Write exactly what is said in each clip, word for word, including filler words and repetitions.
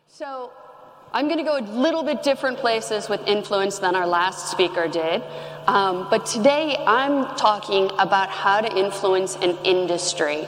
So I'm going to go a little bit different places with influence than our last speaker did. Um, but today I'm talking about how to influence an industry.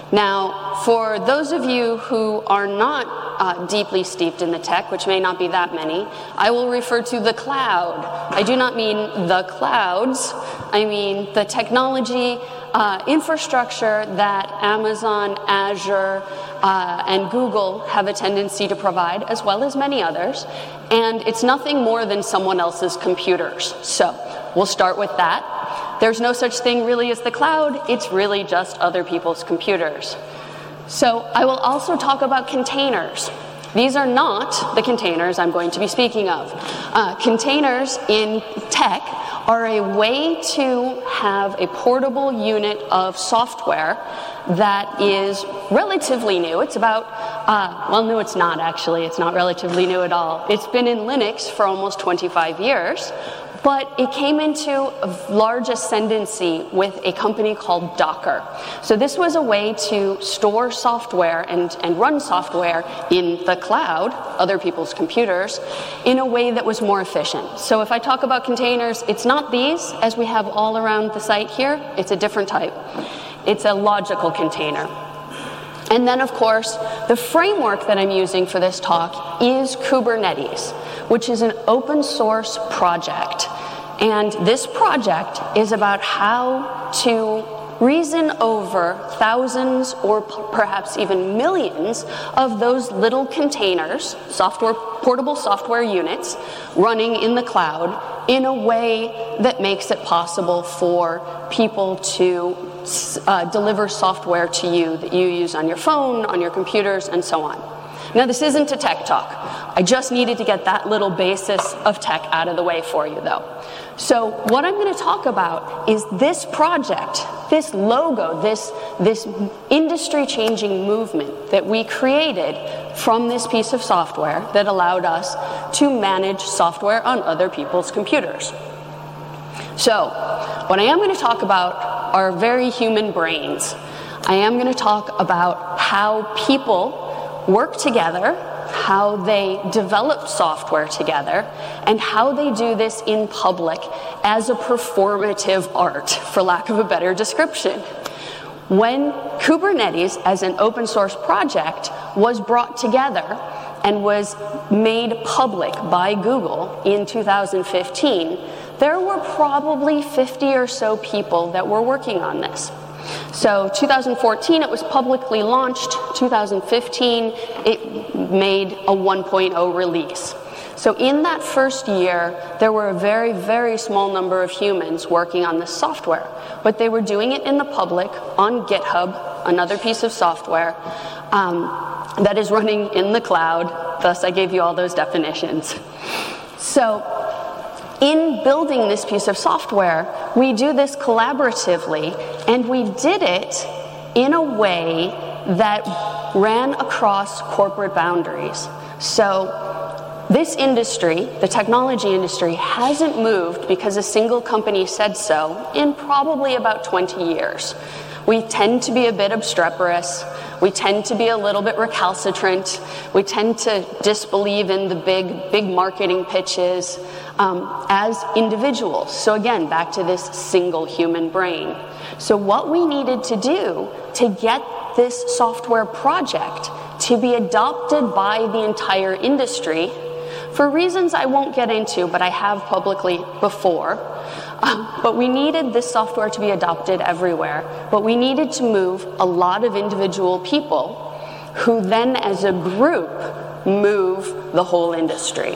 Now, for those of you who are not uh, deeply steeped in the tech, which may not be that many, I will refer to the cloud. I do not mean the clouds. I mean the technology uh, infrastructure that Amazon, Azure, uh, and Google have a tendency to provide, as well as many others. And it's nothing more than someone else's computers. So we'll start with that. There's no such thing really as the cloud. It's really just other people's computers. So I will also talk about containers. These are not the containers I'm going to be speaking of. Uh, containers in tech are a way to have a portable unit of software that is relatively new. It's about, uh, well, no, it's not actually. It's not relatively new at all. It's been in Linux for almost twenty-five years. But it came into a large ascendancy with a company called Docker. So this was a way to store software and, and run software in the cloud, other people's computers, in a way that was more efficient. So if I talk about containers, it's not these, as we have all around the site here. It's a different type. It's a logical container. And then, of course, the framework that I'm using for this talk is Kubernetes, which is an open source project. And this project is about how to reason over thousands or p- perhaps even millions of those little containers, software, portable software units, running in the cloud in a way that makes it possible for people to uh, deliver software to you that you use on your phone, on your computers, and so on. Now, this isn't a tech talk. I just needed to get that little basis of tech out of the way for you, though. So what I'm going to talk about is this project, this logo, this, this industry-changing movement that we created from this piece of software that allowed us to manage software on other people's computers. So what I am going to talk about are very human brains. I am going to talk about how people work together, how they develop software together, and how they do this in public as a performative art, for lack of a better description. When Kubernetes, as an open source project, was brought together and was made public by Google in two thousand fifteen, there were probably fifty or so people that were working on this. So two thousand fourteen, it was publicly launched. two thousand fifteen, it made a one point oh release. So in that first year, there were a very, very small number of humans working on this software. But they were doing it in the public on GitHub, another piece of software um, that is running in the cloud. Thus, I gave you all those definitions. So in building this piece of software, we do this collaboratively, and we did it in a way that ran across corporate boundaries. So this industry, the technology industry, hasn't moved because a single company said so in probably about twenty years. We tend to be a bit obstreperous. We tend to be a little bit recalcitrant. We tend to disbelieve in the big, big marketing pitches um, as individuals. So again, back to this single human brain. So what we needed to do to get this software project to be adopted by the entire industry, for reasons I won't get into, but I have publicly before, um, but we needed this software to be adopted everywhere, but we needed to move a lot of individual people who then as a group move the whole industry.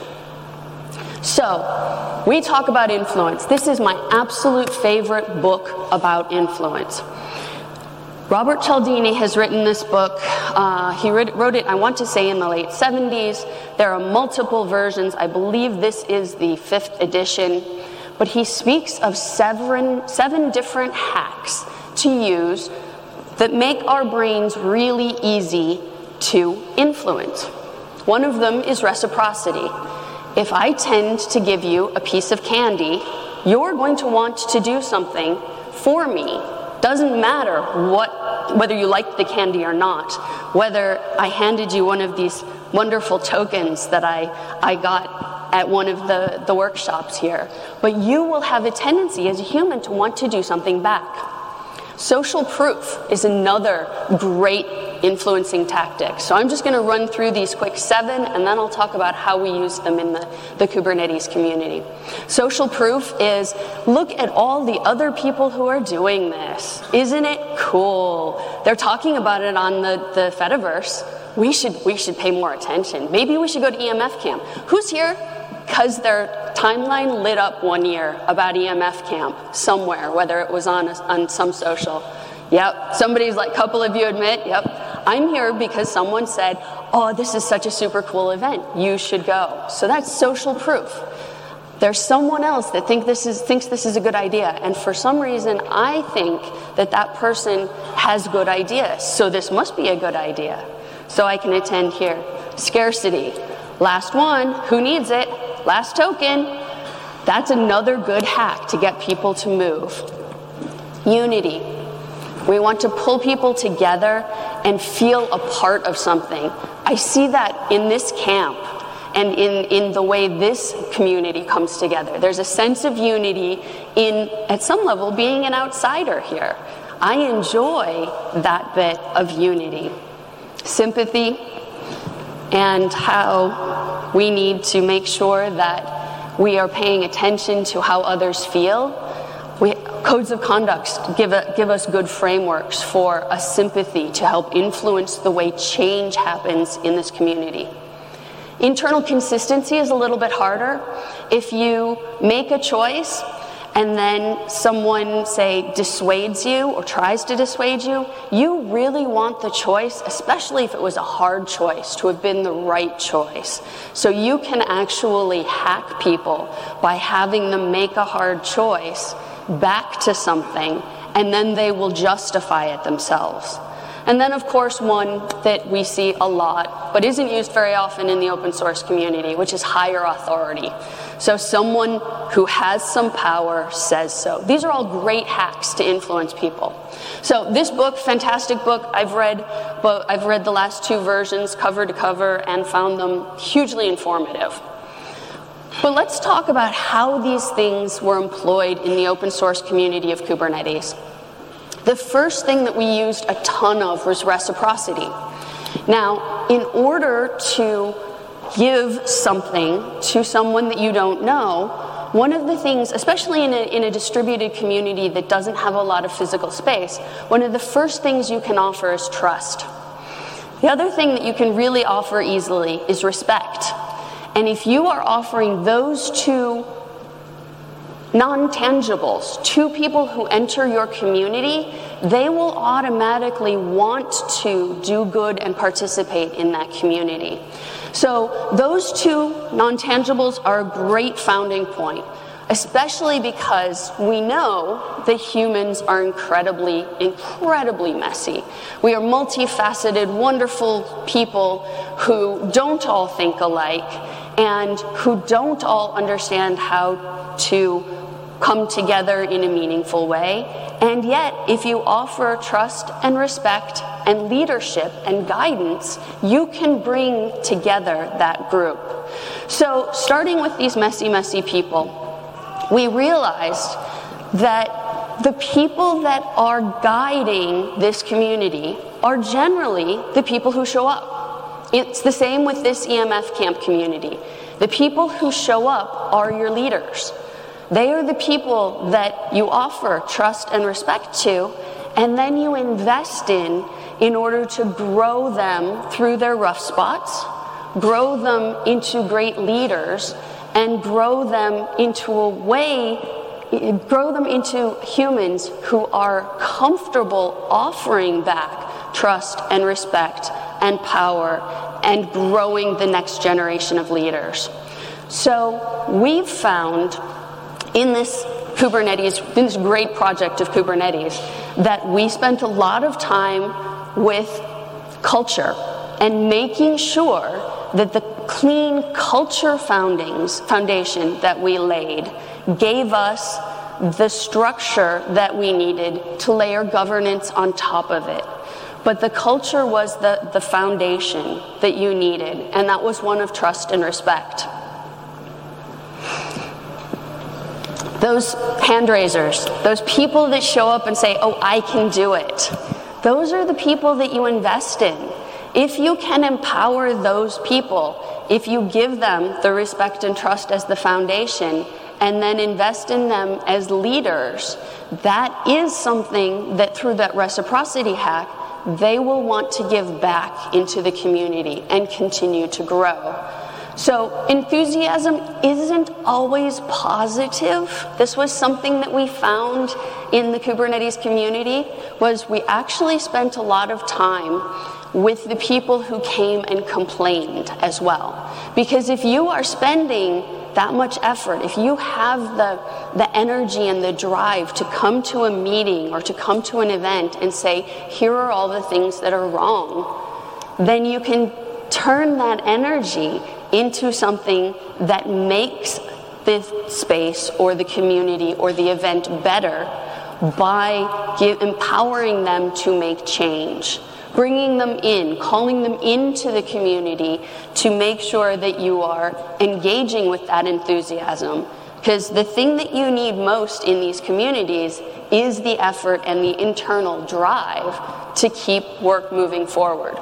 So we talk about influence. This is my absolute favorite book about influence. Robert Cialdini has written this book. Uh, he wrote it, I want to say, in the late seventies. There are multiple versions. I believe this is the fifth edition. But he speaks of seven, seven different hacks to use that make our brains really easy to influence. One of them is reciprocity. If I tend to give you a piece of candy, you're going to want to do something for me Doesn't matter what, whether you liked the candy or not, whether I handed you one of these wonderful tokens that I, I got at one of the, the workshops here, but you will have a tendency as a human to want to do something back. Social proof is another great influencing tactic. So I'm just going to run through these quick seven, and then I'll talk about how we use them in the, the Kubernetes community. Social proof is, look at all the other people who are doing this. Isn't it cool? They're talking about it on the, the Fediverse. We should, we should pay more attention. Maybe we should go to E M F Camp. Who's here because their timeline lit up one year about E M F Camp somewhere, whether it was on, a, on some social? Yep, somebody's like, couple of you admit, yep. I'm here because someone said, oh, this is such a super cool event, you should go. So that's social proof. There's someone else that think this is, thinks this is a good idea, and for some reason I think that that person has good ideas, so this must be a good idea. So I can attend here. Scarcity. Last one, who needs it? Last token. That's another good hack to get people to move. Unity. We want to pull people together and feel a part of something. I see that in this camp and in, in the way this community comes together. There's a sense of unity in, at some level, being an outsider here. I enjoy that bit of unity. Sympathy, and how we need to make sure that we are paying attention to how others feel. We, codes of conduct give, a, give us good frameworks for a sympathy to help influence the way change happens in this community. Internal consistency is a little bit harder. If you make a choice and then someone, say, dissuades you or tries to dissuade you, you really want the choice, especially if it was a hard choice, to have been the right choice. So you can actually hack people by having them make a hard choice back to something, and then they will justify it themselves. And then, of course, one that we see a lot, but isn't used very often in the open source community, which is higher authority. So someone who has some power says so. These are all great hacks to influence people. So this book, fantastic book, I've read, but I've read the last two versions cover to cover and found them hugely informative. But let's talk about how these things were employed in the open source community of Kubernetes. The first thing that we used a ton of was reciprocity. Now, in order to give something to someone that you don't know, one of the things, especially in a, in a distributed community that doesn't have a lot of physical space, one of the first things you can offer is trust. The other thing that you can really offer easily is respect. And if you are offering those two non-tangibles to people who enter your community, they will automatically want to do good and participate in that community. So those two non-tangibles are a great founding point, especially because we know that humans are incredibly, incredibly messy. We are multifaceted, wonderful people who don't all think alike and who don't all understand how to come together in a meaningful way. And yet, if you offer trust and respect and leadership and guidance, you can bring together that group. So, starting with these messy, messy people, we realized that the people that are guiding this community are generally the people who show up. It's the same with this E M F Camp community. The people who show up are your leaders. They are the people that you offer trust and respect to, and then you invest in in order to grow them through their rough spots, grow them into great leaders, and grow them into a way, grow them into humans who are comfortable offering back trust and respect and power and growing the next generation of leaders. So we've found in this Kubernetes, in this great project of Kubernetes, that we spent a lot of time with culture and making sure that the clean culture foundings, foundation that we laid gave us the structure that we needed to layer governance on top of it. But the culture was the, the foundation that you needed, and that was one of trust and respect. Those hand raisers, those people that show up and say, oh, I can do it, those are the people that you invest in. If you can empower those people, if you give them the respect and trust as the foundation, and then invest in them as leaders, that is something that through that reciprocity hack, they will want to give back into the community and continue to grow. So enthusiasm isn't always positive. This was something that we found in the Kubernetes community, was we actually spent a lot of time with the people who came and complained as well. Because if you are spending that much effort, if you have the, the energy and the drive to come to a meeting or to come to an event and say, here are all the things that are wrong, then you can turn that energy into something that makes this space or the community or the event better by give, empowering them to make change. Bringing them in, calling them into the community to make sure that you are engaging with that enthusiasm. Because the thing that you need most in these communities is the effort and the internal drive to keep work moving forward.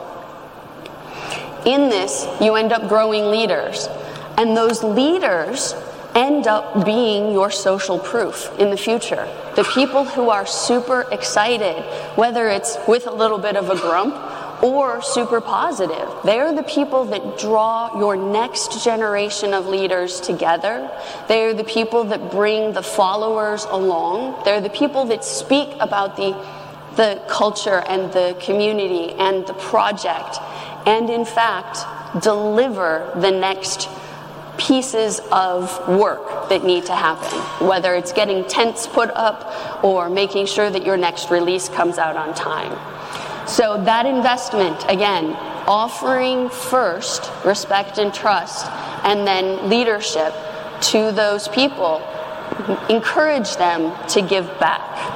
In this, you end up growing leaders. And those leaders end up being your social proof in the future. The people who are super excited, whether it's with a little bit of a grump or super positive, they're the people that draw your next generation of leaders together. They're the people that bring the followers along. They're the people that speak about the, the culture and the community and the project, and in fact, deliver the next pieces of work that need to happen, whether it's getting tents put up or making sure that your next release comes out on time. So that investment, again, offering first respect and trust and then leadership to those people, encourage them to give back.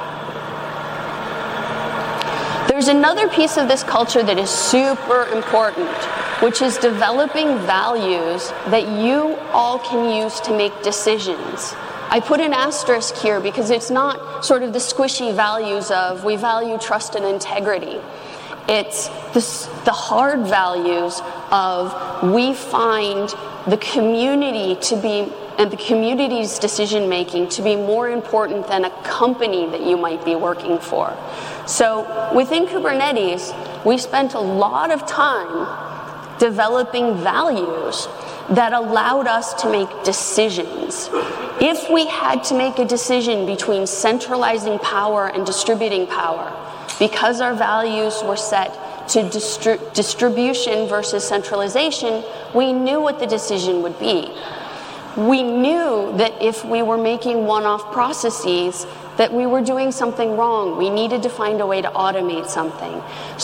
There's another piece of this culture that is super important, which is developing values that you all can use to make decisions. I put an asterisk here because it's not sort of the squishy values of we value trust and integrity. It's this, the hard values of we find the community to be, and the community's decision making to be more important than a company that you might be working for. So within Kubernetes, we spent a lot of time developing values that allowed us to make decisions. If we had to make a decision between centralizing power and distributing power, because our values were set to distri- distribution versus centralization, we knew what the decision would be. We knew that if we were making one-off processes, that we were doing something wrong. We needed to find a way to automate something.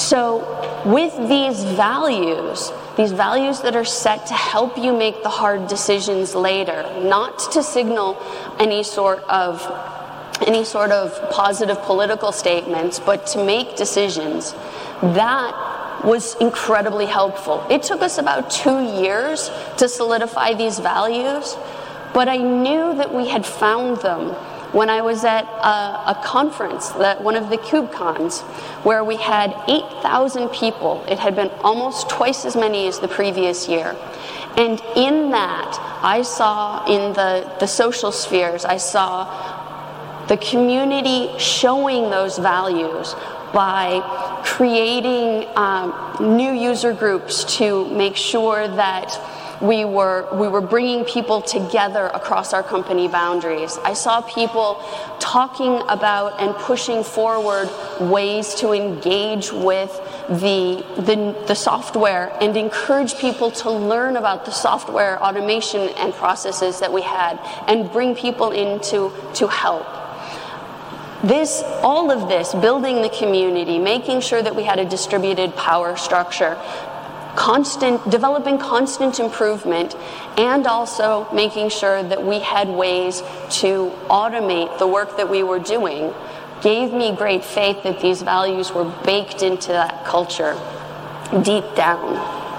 So with these values, these values that are set to help you make the hard decisions later, not to signal any sort of any sort of positive political statements, but to make decisions, that was incredibly helpful. It took us about two years to solidify these values, but I knew that we had found them when I was at a, a conference, that one of the KubeCons, where we had eight thousand people. It had been almost twice as many as the previous year. And in that, I saw in the, the social spheres, I saw the community showing those values by creating um, new user groups to make sure that we were we were bringing people together across our company boundaries. I saw people talking about and pushing forward ways to engage with the, the the software and encourage people to learn about the software automation and processes that we had and bring people in to, to help. This, all of this, building the community, making sure that we had a distributed power structure, constant, developing constant improvement, and also making sure that we had ways to automate the work that we were doing gave me great faith that these values were baked into that culture deep down.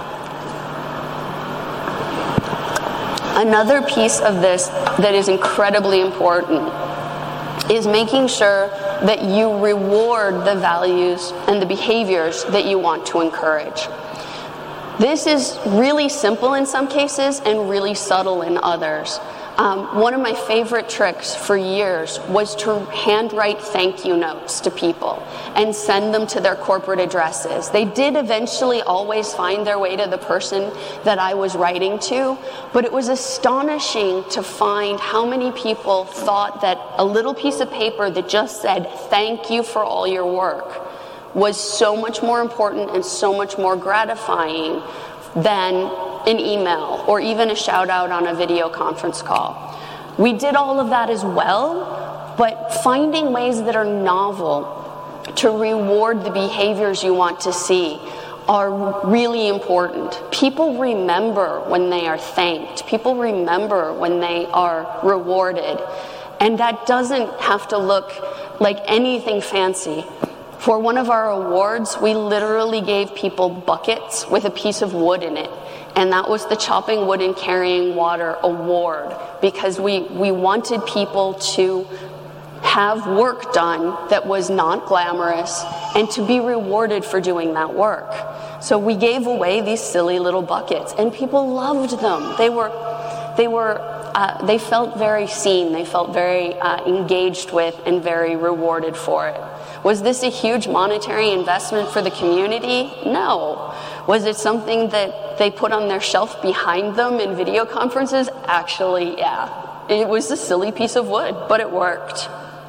Another piece of this that is incredibly important is making sure that you reward the values and the behaviors that you want to encourage. This is really simple in some cases and really subtle in others. Um, one of my favorite tricks for years was to handwrite thank you notes to people and send them to their corporate addresses. They did eventually always find their way to the person that I was writing to, but it was astonishing to find how many people thought that a little piece of paper that just said thank you for all your work was so much more important and so much more gratifying than an email or even a shout out on a video conference call. We did all of that as well, but finding ways that are novel to reward the behaviors you want to see are really important. People remember when they are thanked. People remember when they are rewarded. And that doesn't have to look like anything fancy. For one of our awards, we literally gave people buckets with a piece of wood in it. And that was the Chopping Wood and Carrying Water Award, because we, we wanted people to have work done that was not glamorous and to be rewarded for doing that work. So we gave away these silly little buckets, and people loved them. They were, they were, uh, they felt very seen. They felt very uh, engaged with and very rewarded for it. Was this a huge monetary investment for the community? No. Was it something that they put on their shelf behind them in video conferences? Actually, yeah. It was a silly piece of wood, but it worked.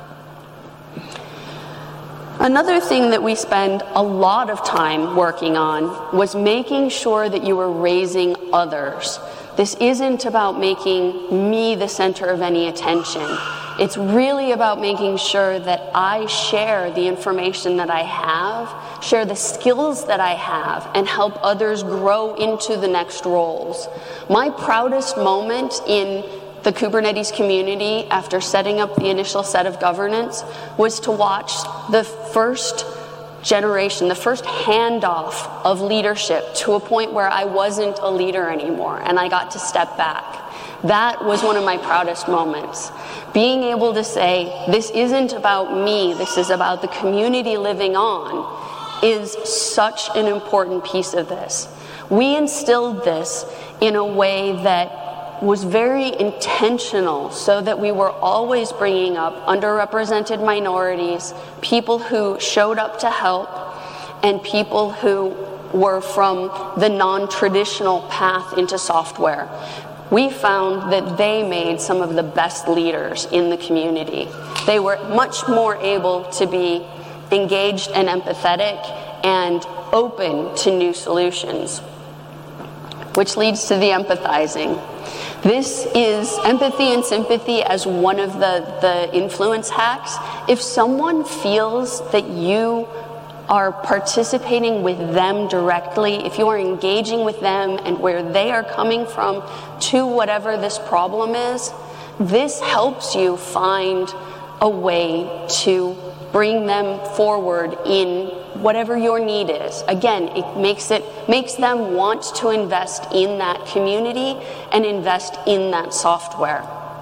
Another thing that we spend a lot of time working on was making sure that you were raising others. This isn't about making me the center of any attention. It's really about making sure that I share the information that I have, share the skills that I have, and help others grow into the next roles. My proudest moment in the Kubernetes community after setting up the initial set of governance was to watch the first generation, the first handoff of leadership to a point where I wasn't a leader anymore and I got to step back. That was one of my proudest moments. Being able to say, this isn't about me, this is about the community living on, is such an important piece of this. We instilled this in a way that was very intentional so that we were always bringing up underrepresented minorities, people who showed up to help, and people who were from the non-traditional path into software. We found that they made some of the best leaders in the community. They were much more able to be engaged and empathetic and open to new solutions, which leads to the empathizing. This is empathy and sympathy as one of the, the influence hacks. If someone feels that you are participating with them directly, if you are engaging with them and where they are coming from to whatever this problem is, this helps you find a way to bring them forward in whatever your need is. Again, it makes it makes them want to invest in that community and invest in that software.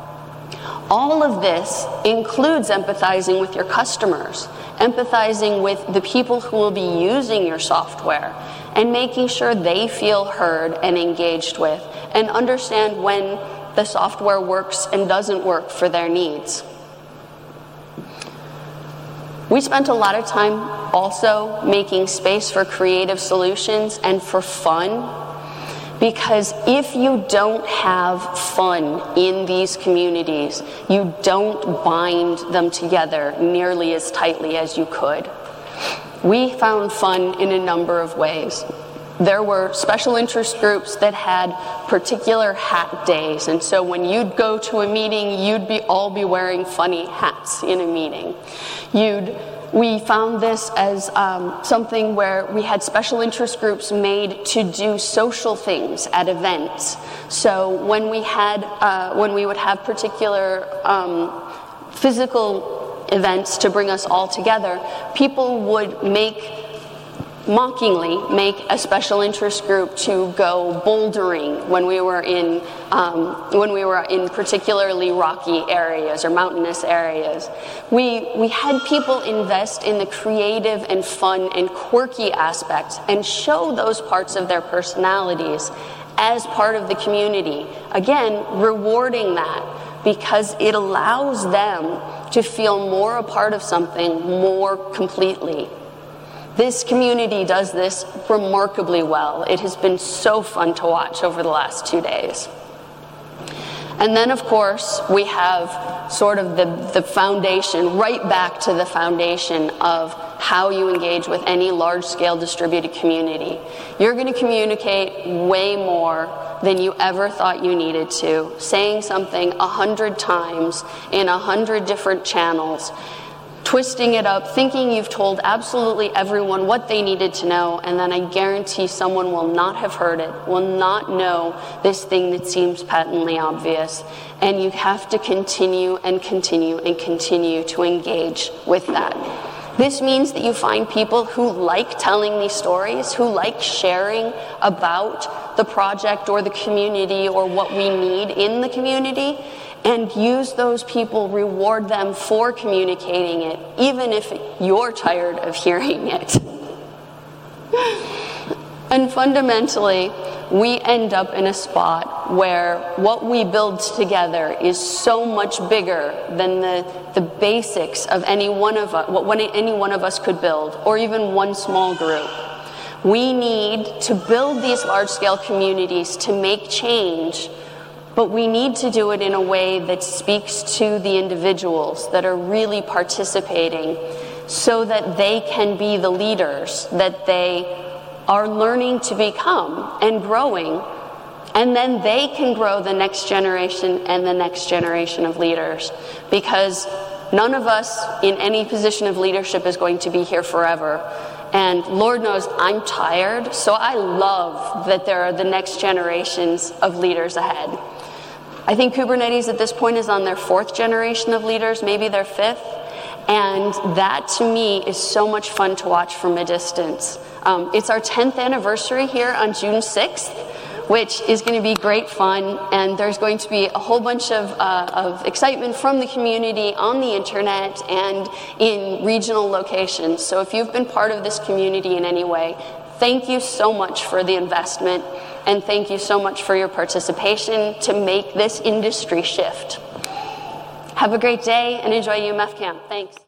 All of this includes empathizing with your customers, empathizing with the people who will be using your software, and making sure they feel heard and engaged with, and understand when the software works and doesn't work for their needs. We spent a lot of time also making space for creative solutions and for fun, because if you don't have fun in these communities, you don't bind them together nearly as tightly as you could. We found fun in a number of ways. There were special interest groups that had particular hat days, and so when you'd go to a meeting, you'd be all be wearing funny hats in a meeting. You'd We found this as um, something where we had special interest groups made to do social things at events. So when we had, uh, when we would have particular um, physical events to bring us all together, people would make mockingly make a special interest group to go bouldering when we were in um, when we were in particularly rocky areas or mountainous areas. We we had people invest in the creative and fun and quirky aspects and show those parts of their personalities as part of the community. Again, rewarding that because it allows them to feel more a part of something more completely. This community does this remarkably well. It has been so fun to watch over the last two days. And then, of course, we have sort of the, the foundation, right back to the foundation of how you engage with any large-scale distributed community. You're going to communicate way more than you ever thought you needed to, saying something a hundred times in a hundred different channels, twisting it up, thinking you've told absolutely everyone what they needed to know, and then I guarantee someone will not have heard it, will not know this thing that seems patently obvious, and you have to continue and continue and continue to engage with that. This means that you find people who like telling these stories, who like sharing about the project or the community or what we need in the community, and use those people, reward them for communicating it, even if you're tired of hearing it. And fundamentally, we end up in a spot where what we build together is so much bigger than the, the basics of any one of us, what any one of us could build, or even one small group. We need to build these large-scale communities to make change, but we need to do it in a way that speaks to the individuals that are really participating so that they can be the leaders that they are learning to become and growing, and then they can grow the next generation and the next generation of leaders, because none of us in any position of leadership is going to be here forever. And Lord knows I'm tired, so I love that there are the next generations of leaders ahead. I think Kubernetes at this point is on their fourth generation of leaders, maybe their fifth. And that, to me, is so much fun to watch from a distance. Um, it's our tenth anniversary here on June sixth, which is going to be great fun. And there's going to be a whole bunch of, uh, of excitement from the community on the internet and in regional locations. So if you've been part of this community in any way, thank you so much for the investment. And thank you so much for your participation to make this industry shift. Have a great day and enjoy U M F Camp. Thanks.